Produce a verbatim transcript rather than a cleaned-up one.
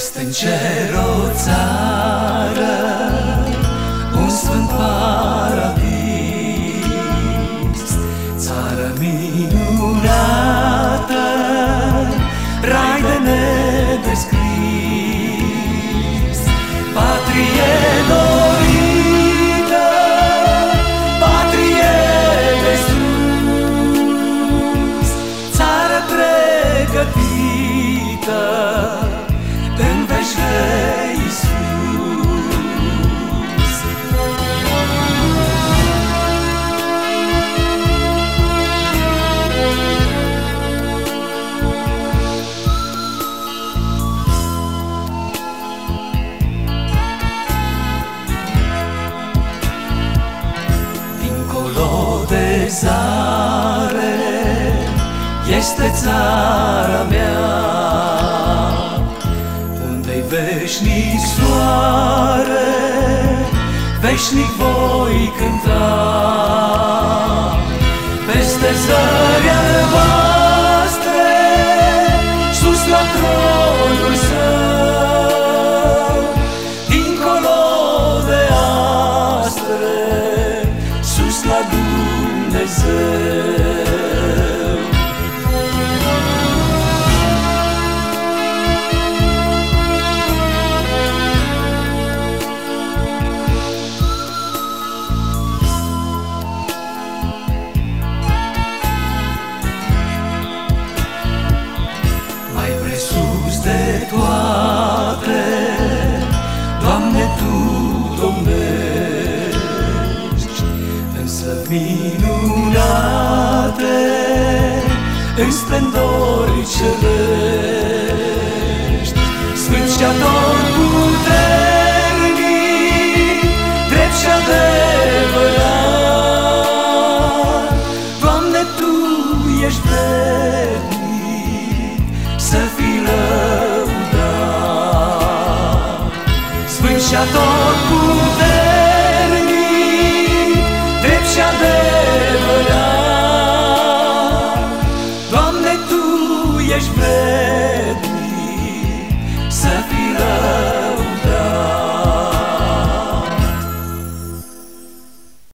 Este în cer o țară, un sfânt paradis, țară minunată, rai de nedescris, patrie dorită, patrie de sus, țară pregătită în veci de Iisus. Dincolo de zare este țara mea, unde-i veșnic soare, veșnic voi cânta. Peste zări albastre, sus la tronul său, dincolo de astre, sus la Dumnezeu. De toate, Doamne, Tu domnești, în slăvi minunate, în splendori cerești, sfânt și atotputernic, drept și adevărat. Doamne, Tu ești vrednic să fii lăudat, sfânt și atot